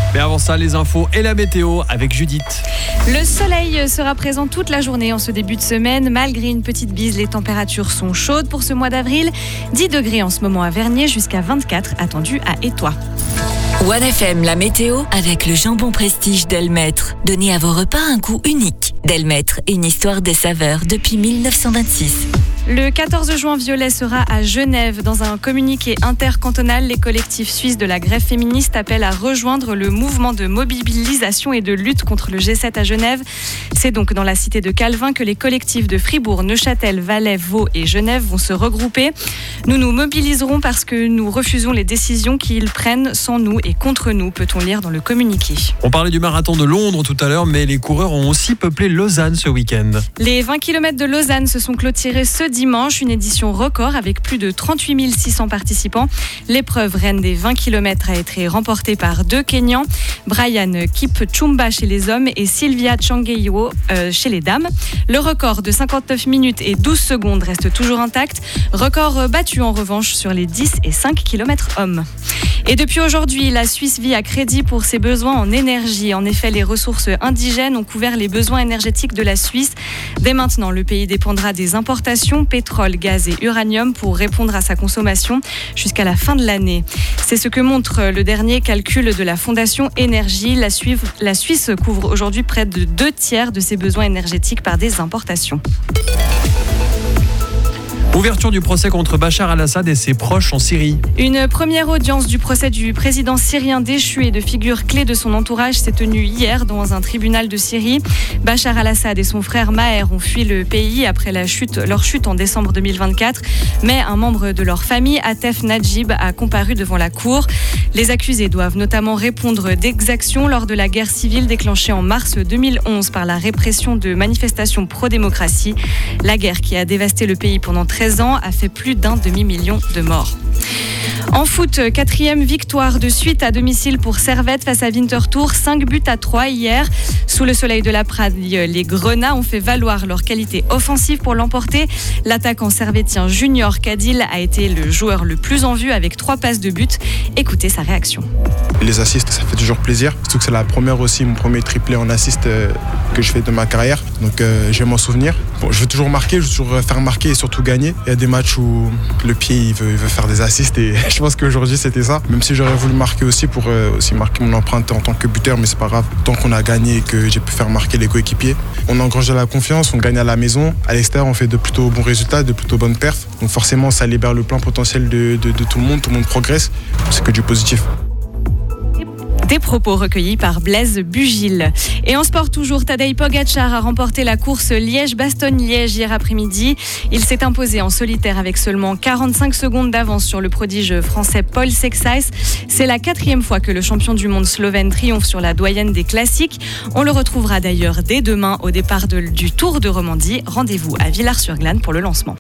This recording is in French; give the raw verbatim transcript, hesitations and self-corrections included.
Mais avant ça, les infos et la météo avec Judith. Le soleil sera présent toute la journée en ce début de semaine. Malgré une petite bise, les températures sont chaudes pour ce mois d'avril. dix degrés en ce moment à Vernier, jusqu'à vingt-quatre attendus à Étoile. One F M, la météo avec le jambon prestige Delmaître. Donnez à vos repas un goût unique. Delmaître, une histoire des saveurs depuis mille neuf cent vingt-six. Le quatorze juin, Violet sera à Genève. Dans un communiqué intercantonal, les collectifs suisses de la grève féministe appellent à rejoindre le mouvement de mobilisation et de lutte contre le G sept à Genève. C'est donc dans la cité de Calvin que les collectifs de Fribourg, Neuchâtel, Valais, Vaud et Genève vont se regrouper. Nous nous mobiliserons parce que nous refusons les décisions qu'ils prennent sans nous et contre nous, peut-on lire dans le communiqué. On parlait du marathon de Londres tout à l'heure, mais les coureurs ont aussi peuplé Lausanne ce week-end. Les vingt kilomètres de Lausanne se sont cloturés ce dimanche, une édition record avec plus de trente-huit mille six cents participants. L'épreuve reine des vingt kilomètres a été remportée par deux Kenyans, Brian Kipchumba chez les hommes et Sylvia Changeyo euh, chez les dames. Le record de cinquante-neuf minutes et douze secondes reste toujours intact. Record battu en revanche sur les dix et cinq kilomètres hommes. Et depuis aujourd'hui, la Suisse vit à crédit pour ses besoins en énergie. En effet, les ressources indigènes ont couvert les besoins énergétiques de la Suisse. Dès maintenant, le pays dépendra des importations, pétrole, gaz et uranium pour répondre à sa consommation jusqu'à la fin de l'année. C'est ce que montre le dernier calcul de la Fondation Énergie. La Suisse, la Suisse couvre aujourd'hui près de deux tiers de ses besoins énergétiques par des importations. Ouverture du procès contre Bachar al-Assad et ses proches en Syrie. Une première audience du procès du président syrien déchu et de figures clés de son entourage s'est tenue hier dans un tribunal de Syrie. Bachar al-Assad et son frère Maher ont fui le pays après la chute, leur chute en décembre deux mille vingt-quatre. Mais un membre de leur famille, Atef Najib, a comparu devant la cour. Les accusés doivent notamment répondre d'exactions lors de la guerre civile déclenchée en mars deux mille onze par la répression de manifestations pro-démocratie. La guerre qui a dévasté le pays pendant treize ans a fait plus d'un demi-million de morts. En foot, quatrième victoire de suite à domicile pour Servette face à Winterthur, cinq buts à trois hier. Sous le soleil de la Praille, les Grenats ont fait valoir leur qualité offensive pour l'emporter. L'attaquant servettien Junior Cadil a été le joueur le plus en vue avec trois passes de but. Écoutez sa réaction. Les assists, ça fait toujours plaisir. Surtout que c'est la première aussi, mon premier triplé en assist euh, que je fais de ma carrière. Donc euh, je vais m'en souvenir. Bon, je veux toujours marquer, je veux toujours faire marquer et surtout gagner. Il y a des matchs où le pied il veut, il veut faire des assists et je pense qu'aujourd'hui c'était ça. Même si j'aurais voulu marquer aussi pour euh, aussi marquer mon empreinte en tant que buteur, mais c'est pas grave. Tant qu'on a gagné et que j'ai pu faire marquer les coéquipiers. On a engrangé la confiance, on gagne à la maison. À l'extérieur, on fait de plutôt bons résultats, de plutôt bonnes perfs. Donc forcément, ça libère le plein potentiel de, de, de tout le monde. Tout le monde progresse. C'est que du positif. Des propos recueillis par Blaise Bugil. Et en sport toujours, Tadej Pogačar a remporté la course Liège-Bastogne-Liège hier après-midi. Il s'est imposé en solitaire avec seulement quarante-cinq secondes d'avance sur le prodige français Paul Sexais. C'est la quatrième fois que le champion du monde slovène triomphe sur la doyenne des classiques. On le retrouvera d'ailleurs dès demain au départ de, du Tour de Romandie. Rendez-vous à Villars-sur-Glâne pour le lancement.